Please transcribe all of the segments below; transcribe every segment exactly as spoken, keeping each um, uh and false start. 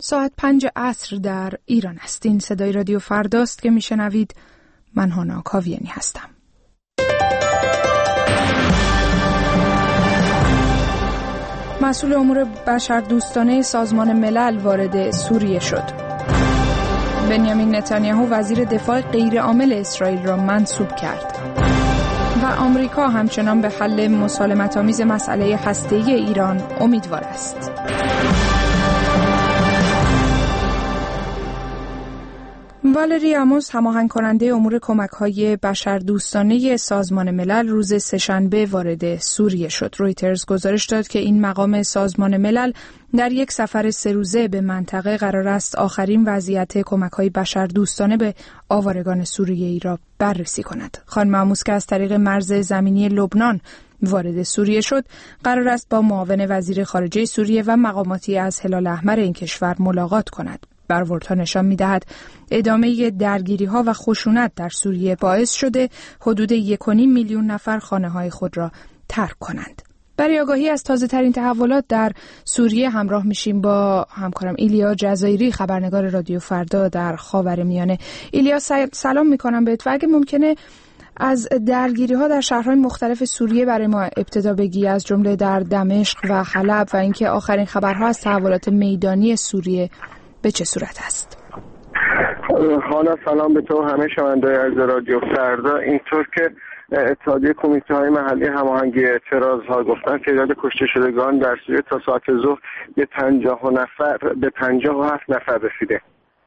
ساعت پنج عصر در ایران است. این صدای رادیو فرداست که میشنوید. من هانا کاویانی هستم. مسئول امور بشردوستانه سازمان ملل وارد سوریه شد. بنیامین نتانیاهو وزیر دفاع غیرعامل اسرائیل را منصوب کرد. و آمریکا همچنان به حل مسالمت‌آمیز مسئله هسته‌ای ایران امیدوار است. والری آموس، هماهنگ کننده امور کمک‌های بشردوستانه سازمان ملل، روز سه‌شنبه وارد سوریه شد. رویترز گزارش داد که این مقام سازمان ملل در یک سفر سه روزه به منطقه قرار است آخرین وضعیت کمک‌های بشردوستانه به آوارگان سوریه‌ای را بررسی کند. خانم آموس که از طریق مرز زمینی لبنان وارد سوریه شد، قرار است با معاون وزیر خارجه سوریه و مقاماتی از هلال احمر این کشور ملاقات کند. برآوردها نشان می‌دهد ادامه درگیری‌ها و خشونت در سوریه باعث شده حدود یک و نیم میلیون نفر خانه‌های خود را ترک کنند. برای آگاهی از تازه‌ترین تحولات در سوریه همراه میشیم با همکارم ایلیا جزایری، خبرنگار رادیو فردا در خاورمیانه. ایلیا، سلام می‌کنم بهت و اگه ممکنه از درگیری‌ها در شهرهای مختلف سوریه برای ما ابتدا بگی، از جمله در دمشق و حلب، و اینکه آخرین خبرها از تحولات میدانی سوریه به چه صورت است؟ حالا سلام به تو همه شنوندگان از رادیو فردا. اینطور که اتحادیه کمیته‌های محلی هماهنگی اعتراض‌ها گفتن تعداد کشته شدگان در سوریه تا ساعت ظهر به پنجاه نفر به پنجاه و هفت نفر رسیده.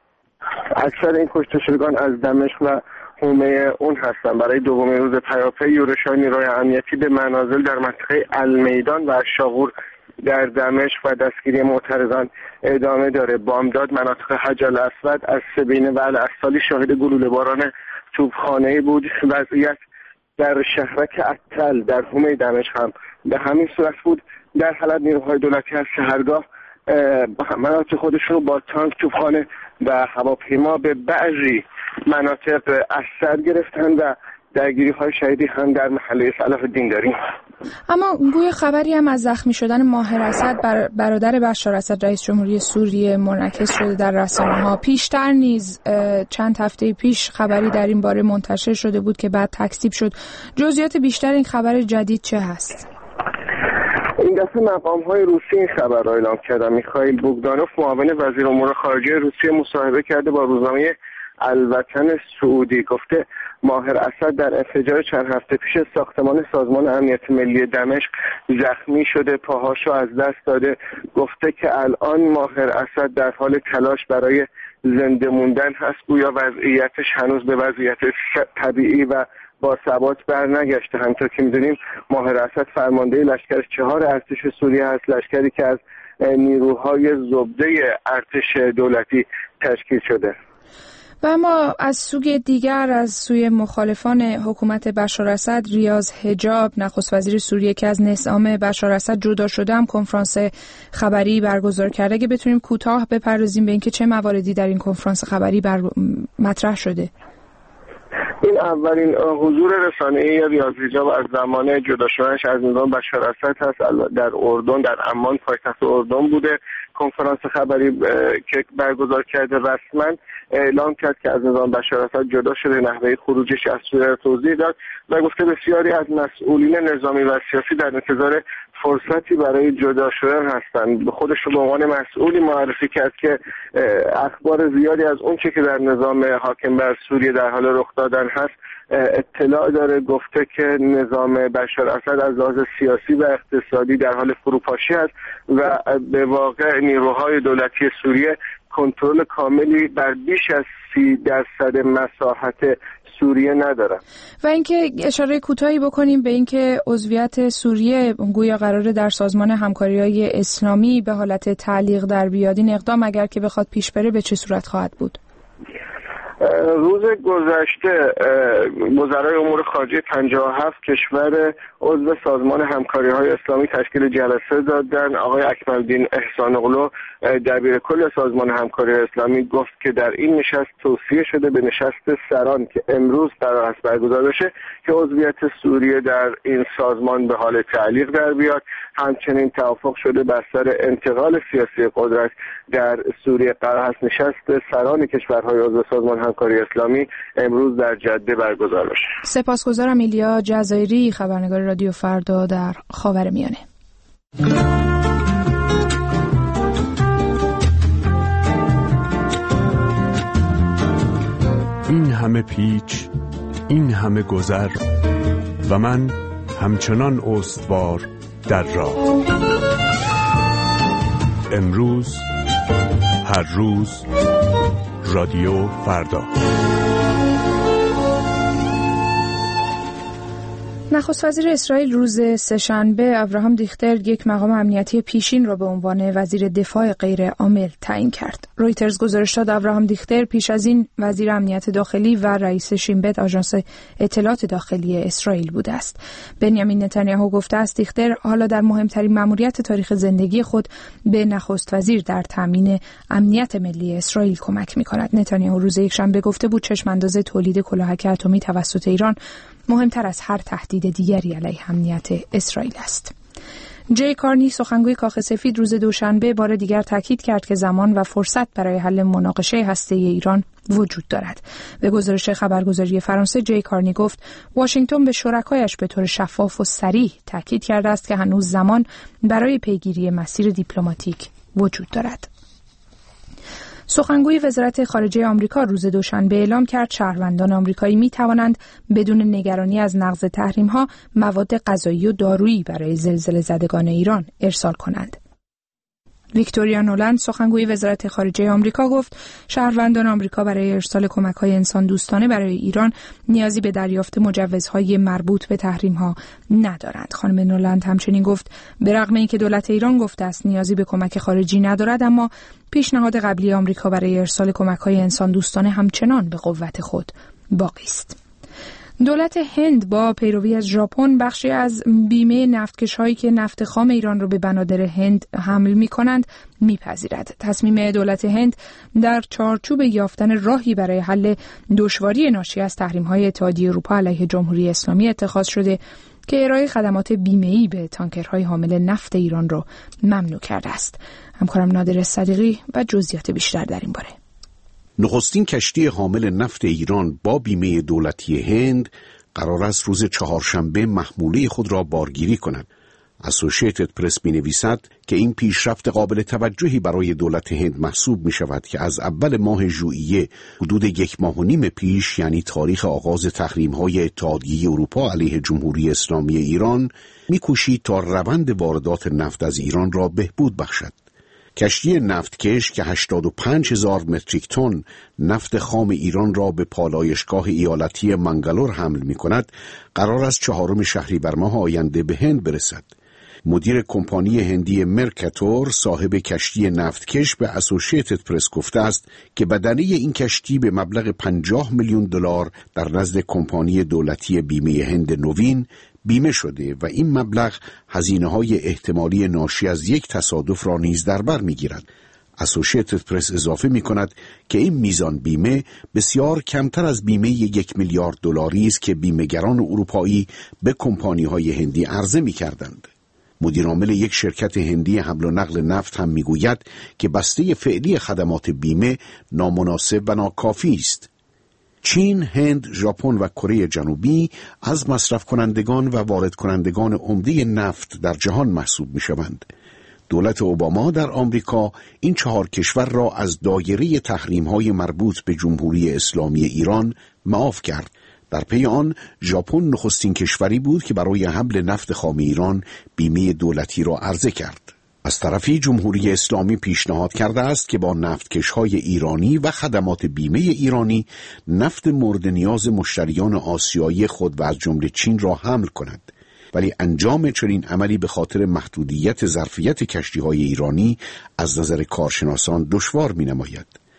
اکثر این کشته شدگان از دمشق و حومه اون هستند. برای دومین روز پیاپی یورش‌های نیروی امنیتی به منازل در منطقه المیدان و شاغور در دمشق و دستگیری معترضان ادامه داره. بامداد، مناطق حج الاسود، از سبینه و الاصالی شاهد گلوله باران توپخانه‌ای بود. وضعیت در شهرک اتل در حومه دمشق هم به همین صورت بود. در حلب نیروهای دولتی از سحرگاه مناطق خودشون رو با تانک، توپخانه و هواپیما به بعضی مناطق اثر گرفتن و درگیری های شدیدی هم در محله صلاح الدین داریم. اما گوی خبری هم از زخمی شدن ماهر اسد، بر برادر بشار اسد رئیس جمهوری سوریه، منعکس شده در رسانه‌ها. پیشتر نیز چند هفته پیش خبری در این باره منتشر شده بود که بعد تکذیب شد. جزئیات بیشتر این خبر جدید چه هست؟ این دفعه مقام‌های روسی این خبر را اعلام کردند. میخائیل بوگدانوف، معاون وزیر امور خارجه روسیه، مصاحبه کرده با روزنامه الوطن سعودی. گفته ماهر اسد در انفجار چند هفته پیش ساختمان سازمان امنیت ملی دمشق زخمی شده، پاهاشو از دست داده. گفته که الان ماهر اسد در حال تلاش برای زنده موندن هست. گویا وضعیتش هنوز به وضعیت طبیعی و با ثبات برنگشته. همونطور که می‌دونیم ماهر اسد فرمانده لشکر چهار ارتش سوریه هست، لشکری که از نیروهای زبده ارتش دولتی تشکیل شده. و اما از سوی دیگر، از سوی مخالفان حکومت بشار اسد، ریاض حجاب، نخست وزیر سوریه که از نظام بشار اسد جدا شده، هم کنفرانس خبری برگزار کرده. اگه بتونیم کوتاه بپردازیم به اینکه چه مواردی در این کنفرانس خبری بر... مطرح شده. این اولین حضور رسانه‌ای ریاض حجاب از زمان جدا شدنش از نظام بشار اسد هست. در اردن، در عمان پایتخت اردن بوده. کنفرانس خبری که برگزار کرده رسما اعلام کرد که از نظام بشار اسد جدا شده، نحوه خروجش از سوریه توضیح داد و گفته بسیاری از مسئولین نظامی و سیاسی در انتظار فرصتی برای جدا شدن هستند. خودش رو به عنوان مسئولی معرفی کرد که اخبار زیادی از اون چه که در نظام حاکم بر سوریه در حال رخ دادن هست اطلاع داره. گفته که نظام بشار اسد از لحاظ سیاسی و اقتصادی در حال فروپاشی است و به واقع نیروهای دولتی سوریه کنترل کاملی بر بیش از سی درصد مساحت سوریه ندارن. و اینکه اشاره کوتاهی بکنیم به اینکه عضویت سوریه گویا قراره در سازمان همکاری‌های اسلامی به حالت تعلیق در بیاد. این اقدام اگر که بخواد پیش بره به چه صورت خواهد بود؟ روز گذشته وزرای امور خارجه پنجاه و هفت کشور عضو سازمان همکاری‌های اسلامی تشکیل جلسه دادن. آقای اکمل‌الدین احسان‌اوغلو دبیر کل سازمان همکاری اسلامی گفت که در این نشست توصیه شده به نشست سران که امروز قرار است برگزار بشه که عضویت سوریه در این سازمان به حال تعلیق در بیاد. همچنین توافق شده بر سر انتقال سیاسی قدرت در سوریه. قرار است نشست سران کشورهای عضو سازمان همکاری اسلامی امروز در جده برگزار بشه. سپاسگزارم. ایلیا جزایری، خبرنگار رادیو فردا در خاورمیانه. این همه پیچ، این همه گذر و من همچنان استوار در راه. امروز، هر روز، رادیو فردا. نخست وزیر اسرائیل روز سه‌شنبه ابراهام دیختر یک مقام امنیتی پیشین را به عنوان وزیر دفاع غیر عامل تعیین کرد. رویترز گزارش داد ابراهام دیختر پیش از این وزیر امنیت داخلی و رئیس شین بت آژانس اطلاعات داخلی اسرائیل بوده است. بنیامین نتانیاهو گفته است دیختر حالا در مهمترین مأموریت تاریخ زندگی خود به نخست وزیر در تامین امنیت ملی اسرائیل کمک می‌کند. نتانیاهو روز یکشنبه گفته بود چشم انداز تولید کلاهک اتمی توسط ایران مهمتر از هر تهدید دیگری علیه امنیت اسرائیل است. جی کارنی سخنگوی کاخ سفید روز دوشنبه بار دیگر تاکید کرد که زمان و فرصت برای حل مناقشه هسته‌ای ایران وجود دارد. به گزارش خبرگزاری فرانسه جی کارنی گفت واشنگتن به شرکایش به طور شفاف و صریح تاکید کرده است که هنوز زمان برای پیگیری مسیر دیپلماتیک وجود دارد. سخنگوی وزارت خارجه آمریکا روز دوشنبه اعلام کرد شهروندان آمریکایی می توانند بدون نگرانی از نقض تحریم‌ها مواد غذایی و دارویی برای زلزله زدگان ایران ارسال کنند. ویکتوریا نولند سخنگوی وزارت خارجه آمریکا گفت شهروندان آمریکا برای ارسال کمک‌های انسان دوستانه برای ایران نیازی به دریافت مجوزهای مربوط به تحریم‌ها ندارند. خانم نولند همچنین گفت به رغم اینکه دولت ایران گفته است نیازی به کمک خارجی ندارد، اما پیشنهاد قبلی آمریکا برای ارسال کمک‌های انسان دوستانه همچنان به قوت خود باقی است. دولت هند با پیروی از ژاپن بخشی از بیمه نفتکش‌هایی که نفت خام ایران را به بنادر هند حمل می‌کنند می‌پذیرد. تصمیم دولت هند در چارچوب یافتن راهی برای حل دشواری ناشی از تحریم‌های اتحادیه اروپا علیه جمهوری اسلامی اتخاذ شده که ارائه خدمات بیمه‌ای به تانکرهای حامل نفت ایران را ممنوع کرده است. همکارم نادر صدیقی و جزئیات بیشتر در این باره. نخستین کشتی حامل نفت ایران با بیمه دولتی هند قرار است روز چهارشنبه محموله خود را بارگیری کند. اسوشیتد پرس می نویسد که این پیشرفت قابل توجهی برای دولت هند محسوب می شود که از اول ماه ژوئیه حدود یک ماه و نیم پیش، یعنی تاریخ آغاز تحریم های اتحادیه اروپا علیه جمهوری اسلامی ایران، می کوشید تا روند واردات نفت از ایران را بهبود بخشد. کشتی نفتکش که هشتاد و پنج هزار متریک تن نفت خام ایران را به پالایشگاه ایالتی منگلور حمل می کند، قرار است چهارم شهریور ماه آینده به هند برسد. مدیر کمپانی هندی مرکاتور صاحب کشتی نفتکش به اسوشیتد پرس گفته است که بدنه این کشتی به مبلغ پنجاه میلیون دلار در نزد کمپانی دولتی بیمه هند نوین بیمه شده و این مبلغ هزینه‌های احتمالی ناشی از یک تصادف را نیز در بر می‌گیرد. اسوشیتد پرس اضافه می‌کند که این میزان بیمه بسیار کمتر از بیمه یک میلیارد دلاری است که بیمه‌گران اروپایی به کمپانی‌های هندی عرضه می‌کردند. مدیرعامل یک شرکت هندی حمل و نقل نفت هم می‌گوید که بسته فعلی خدمات بیمه نامناسب و ناکافی است. چین، هند، ژاپن و کره جنوبی از مصرف کنندگان و وارد کنندگان عمده نفت در جهان محسوب می شوند. دولت اوباما در آمریکا این چهار کشور را از دایره تحریم‌های مربوط به جمهوری اسلامی ایران معاف کرد. در پی آن ژاپن نخستین کشوری بود که برای حمل نفت خام ایران بیمه دولتی را عرضه کرد. از طرفی جمهوری اسلامی پیشنهاد کرده است که با نفتکش‌های ایرانی و خدمات بیمه ایرانی نفت مورد نیاز مشتریان آسیایی خود و از جمله چین را حمل کند، ولی انجام چنین عملی به خاطر محدودیت ظرفیت کشتی‌های ایرانی از نظر کارشناسان دشوار می‌نماید.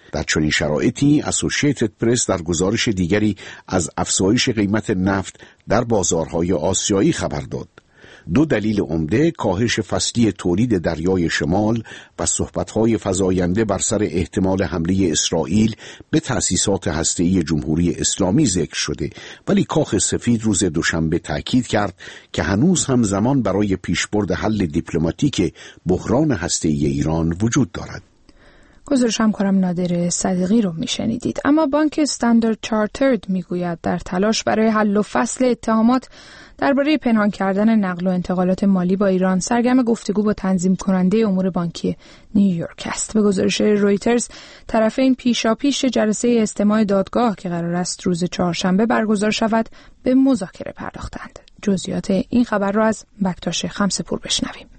در چنین شرایطی اسوشییتد پرس در گزارش دیگری از افزایش قیمت نفت در بازارهای آسیایی خبر داد. دو دلیل عمده کاهش فصلی تولید دریای شمال و صحبت‌های فزاینده بر سر احتمال حمله اسرائیل به تأسیسات هسته‌ای جمهوری اسلامی ذکر شده، ولی کاخ سفید روز دوشنبه تأکید کرد که هنوز هم زمان برای پیشبرد حل دیپلماتیک بحران هسته‌ای ایران وجود دارد. گزارش همکارم نادر صدیقی رو میشنیدید. اما بانک استاندارد چارترد میگوید در تلاش برای حل و فصل اتهامات درباره پنهان کردن نقل و انتقالات مالی با ایران سرگرم گفتگو با تنظیم کننده امور بانکی نیویورک است. به گزارش رویترز طرفین پیشاپیش جلسه استماع دادگاه که قرار است روز چهارشنبه برگزار شود به مذاکره پرداختند. جزئیات این خبر را از بکتاش خمسه‌پور بشنویم.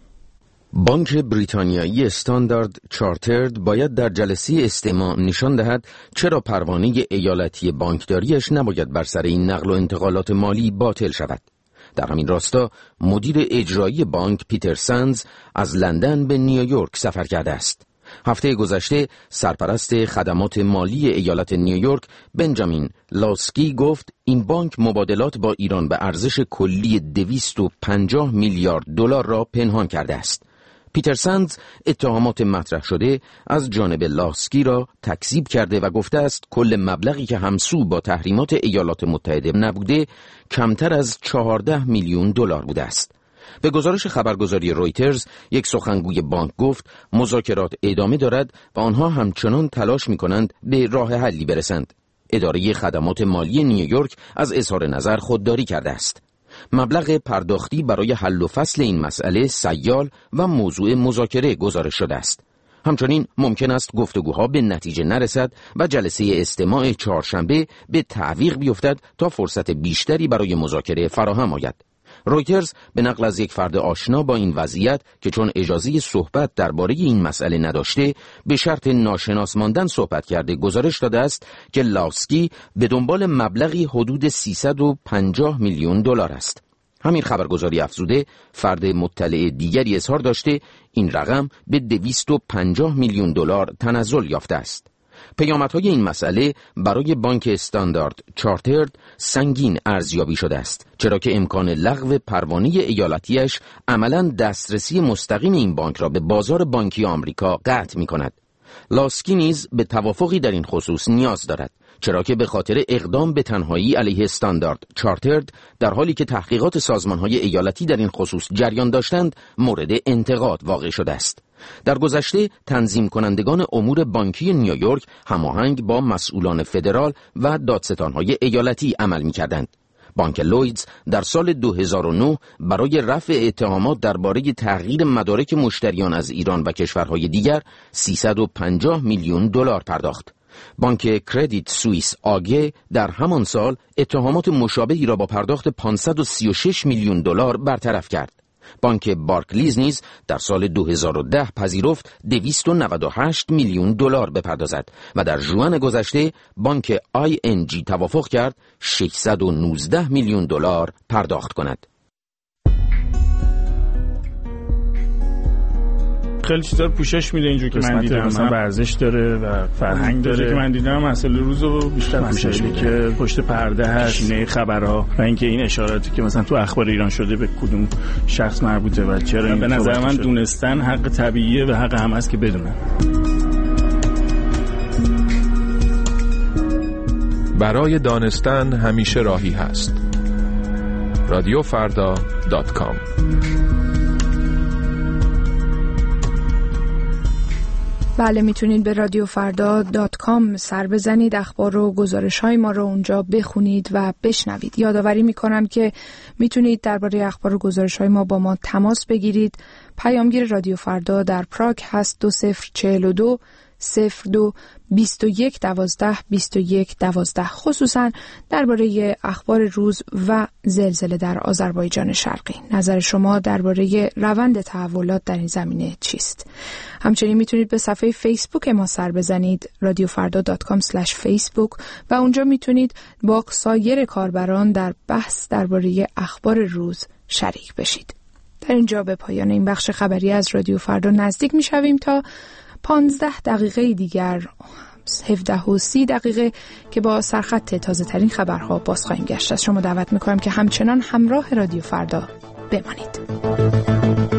بانک بریتانیایی استاندارد چارترد باید در جلسه استماع نشان دهد چرا پروانه ایالتی بانکداریش نباید بر سر این نقل و انتقالات مالی باطل شود. در همین راستا مدیر اجرایی بانک پیتر سنز از لندن به نیویورک سفر کرده است. هفته گذشته سرپرست خدمات مالی ایالت نیویورک بنجامین لاسکی گفت این بانک مبادلات با ایران به ارزش کلی دویست و پنجاه میلیارد دلار را پنهان کرده است. پیتر سنز اتهامات مطرح شده از جانب لاسکی را تکذیب کرده و گفته است کل مبلغی که همسو با تحریمات ایالات متحده نبوده کمتر از چهارده میلیون دلار بوده است. به گزارش خبرگزاری رویترز یک سخنگوی بانک گفت مذاکرات ادامه دارد و آنها همچنان تلاش می‌کنند به راه حلی برسند. اداره خدمات مالی نیویورک از اظهار نظر خودداری کرده است. مبلغ پرداختی برای حل و فصل این مسئله سیال و موضوع مذاکره گزارش شده است. همچنین ممکن است گفتگوها به نتیجه نرسد و جلسه استماع چهارشنبه به تعویق بیفتد تا فرصت بیشتری برای مذاکره فراهم آید. رویترز به نقل از یک فرد آشنا با این وضعیت که چون اجازه صحبت درباره این مسئله نداشته به شرط ناشناس ماندن صحبت کرده گزارش داده است که لاسکی به دنبال مبلغی حدود سیصد و پنجاه میلیون دلار است. همین خبرگزاری افزوده فرد مطلع دیگری اظهار داشته این رقم به دویست و پنجاه میلیون دلار تنزل یافته است. پیامدهای این مسئله برای بانک استاندارد چارترد سنگین ارزیابی شده است، چرا که امکان لغو پروانه ایالتیش عملاً دسترسی مستقیم این بانک را به بازار بانکی آمریکا قطع می‌کند. لاسکی نیز به توافقی در این خصوص نیاز دارد، چرا که به خاطر اقدام به تنهایی علیه استاندارد چارترد در حالی که تحقیقات سازمان‌های ایالتی در این خصوص جریان داشتند مورد انتقاد واقع شده است. در گذشته تنظیم کنندگان امور بانکی نیویورک هماهنگ با مسئولان فدرال و دادستان‌های ایالتی عمل می‌کردند. بانک لویدز در سال دو هزار و نه برای رفع اتهامات درباره تغییر مدارک مشتریان از ایران و کشورهای دیگر سیصد و پنجاه میلیون دلار پرداخت. بانک کردیت سوئیس آگه در همان سال اتهامات مشابهی را با پرداخت پانصد و سی و شش میلیون دلار برطرف کرد. بانک بارکلیز نیز در سال دو هزار و ده پذیرفت دویست و نود و هشت میلیون دلار بپردازد و در ژوئن گذشته بانک آی ان جی توافق کرد ششصد و نوزده میلیون دلار پرداخت کند. خیلی چیزا رو پوشش میده اینجور که من دیدم، مثلا ورزش داره و فرهنگ داره که من دیدم مسئله روزو بیشتر پوشش میده که پشت پرده هست، شینه خبرها و اینکه این اشاراتی که مثلا تو اخبار ایران شده به کدوم شخص مربوطه و چرا این به نظر من دونستن حق طبیعیه و حق هم هست که بدونن. برای دانستن همیشه راهی هست. رادیو فردا دات کام. بله، میتونید به رادیو فردا دات کام سر بزنید، اخبار و گزارش های ما رو اونجا بخونید و بشنوید. یادآوری میکنم که میتونید درباره اخبار و گزارش های ما با ما تماس بگیرید. پیامگیر رادیو فردا در پراگ هست دو صفر چهل و دو صفر دو بیست و یک دوازده بیست و یک دوازده، خصوصا درباره اخبار روز و زلزله در آذربایجان شرقی. نظر شما درباره روند تحولات در این زمینه چیست؟ همچنین میتونید به صفحه فیسبوک ما سر بزنید رادیو فردا دات کام اسلش فیسبوک و اونجا میتونید با سایر کاربران در بحث درباره اخبار روز شریک بشید. در اینجا به پایان این بخش خبری از رادیو فردا نزدیک میشویم تا پانزده دقیقه دیگر هفده و سی دقیقه که با سرخط تازه ترین خبرها باز خواهیم گشت. از شما دعوت میکنم که همچنان همراه رادیو فردا بمانید.